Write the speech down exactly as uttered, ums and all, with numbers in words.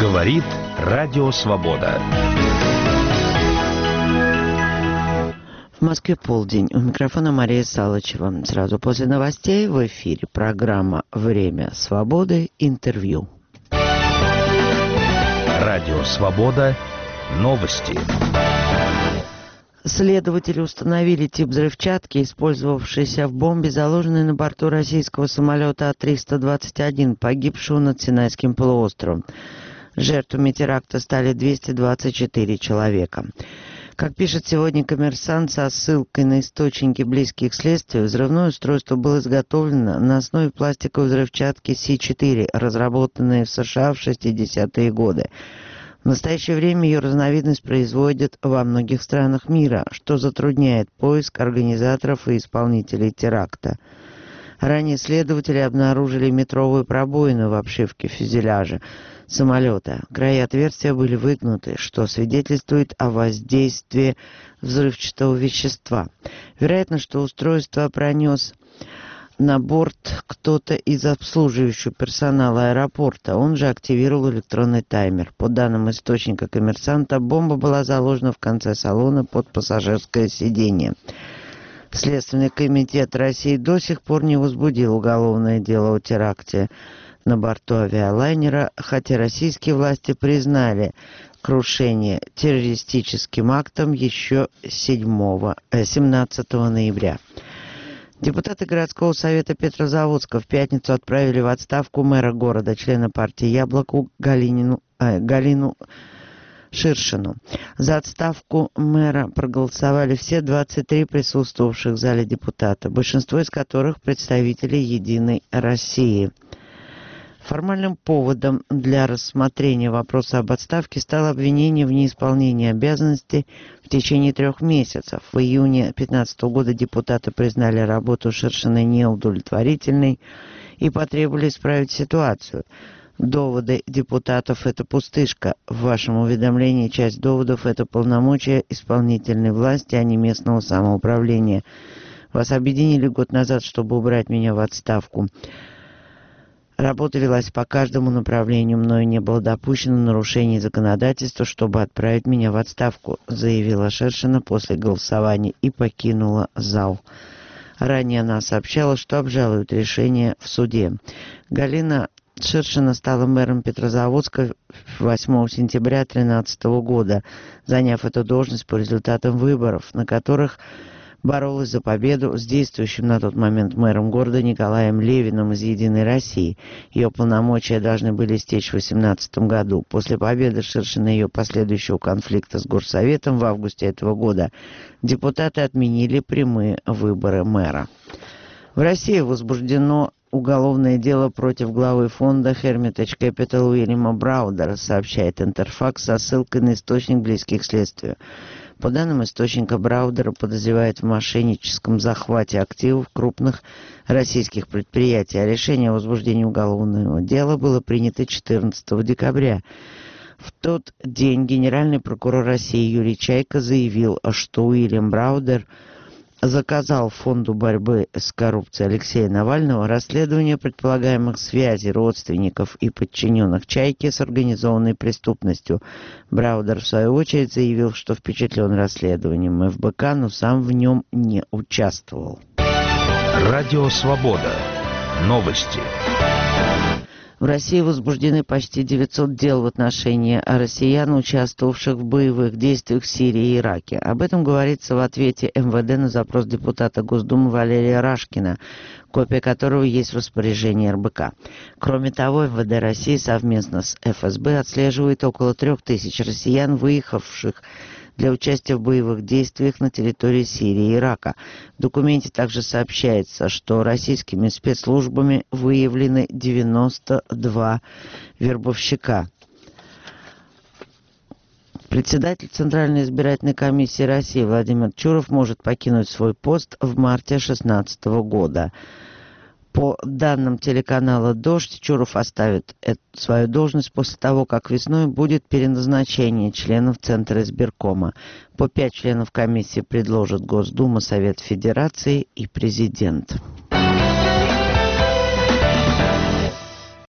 Говорит Радио Свобода. В Москве полдень. У микрофона Мария Салычева. Сразу после новостей в эфире программа «Время свободы. Интервью». Радио Свобода. Новости. Следователи установили тип взрывчатки, использовавшейся в бомбе, заложенной на борту российского самолета А триста двадцать один, погибшего над Синайским полуостровом. Жертвами теракта стали двести двадцать четыре человека. Как пишет сегодня «Коммерсант» со ссылкой на источники, близкие к следствию, взрывное устройство было изготовлено на основе пластиковой взрывчатки Си четыре, разработанной в США в шестидесятые годы. В настоящее время ее разновидность производят во многих странах мира, что затрудняет поиск организаторов и исполнителей теракта. Ранее следователи обнаружили метровую пробоину в обшивке фюзеляжа самолета. Края отверстия были выгнуты, что свидетельствует о воздействии взрывчатого вещества. Вероятно, что устройство пронес на борт кто-то из обслуживающего персонала аэропорта. Он же активировал электронный таймер. По данным источника «Коммерсанта», бомба была заложена в конце салона под пассажирское сиденье. Следственный комитет России до сих пор не возбудил уголовное дело о теракте на борту авиалайнера, хотя российские власти признали крушение террористическим актом еще семнадцатого ноября. Депутаты городского совета Петрозаводска в пятницу отправили в отставку мэра города, члена партии «Яблоко» Галинину, э, Галину Ширшину. За отставку мэра проголосовали все двадцать три присутствовавших в зале депутата, большинство из которых представители «Единой России». Формальным поводом для рассмотрения вопроса об отставке стало обвинение в неисполнении обязанностей в течение трех месяцев. В июне две тысячи пятнадцатого года депутаты признали работу Ширшина неудовлетворительной и потребовали исправить ситуацию. Доводы депутатов – это пустышка. В вашем уведомлении часть доводов – это полномочия исполнительной власти, а не местного самоуправления. Вас объединили год назад, чтобы убрать меня в отставку. Работа велась по каждому направлению, мною не было допущено нарушений законодательства, чтобы отправить меня в отставку, заявила Ширшина после голосования и покинула зал. Ранее она сообщала, что обжалует решение в суде. Галина Ширшина стала мэром Петрозаводска восьмого сентября две тысячи тринадцатого года, заняв эту должность по результатам выборов, на которых боролась за победу с действующим на тот момент мэром города Николаем Левиным из «Единой России». Ее полномочия должны были истечь в две тысячи восемнадцатом году. После победы Ширшина и ее последующего конфликта с Горсоветом в августе этого года депутаты отменили прямые выборы мэра. В России возбуждено уголовное дело против главы фонда Hermitage Capital Уильяма Браудера, сообщает Интерфакс со ссылкой на источник, близкий к следствию. По данным источника, Браудера подозревают в мошенническом захвате активов крупных российских предприятий, а решение о возбуждении уголовного дела было принято четырнадцатого декабря. В тот день генеральный прокурор России Юрий Чайка заявил, что Уильям Браудер заказал Фонду борьбы с коррупцией Алексея Навального расследование предполагаемых связей родственников и подчиненных Чайки с организованной преступностью. Браудер, в свою очередь, заявил, что впечатлен расследованием эф бэ ка, но сам в нем не участвовал. Радио Свобода. Новости. В России возбуждены почти девятьсот дел в отношении россиян, участвовавших в боевых действиях в Сирии и Ираке. Об этом говорится в ответе эм вэ дэ на запрос депутата Госдумы Валерия Рашкина, копия которого есть в распоряжении эр бэ ка. Кроме того, эм вэ дэ России совместно с эф эс бэ отслеживает около трех тысяч россиян, выехавших для участия в боевых действиях на территории Сирии и Ирака. В документе также сообщается, что российскими спецслужбами выявлены девяносто два вербовщика. Председатель Центральной избирательной комиссии России Владимир Чуров может покинуть свой пост в марте две тысячи шестнадцатого года. По данным телеканала «Дождь», Чуров оставит эту, свою должность после того, как весной будет переназначение членов Центра избиркома. По пять членов комиссии предложат Госдума, Совет Федерации и Президент.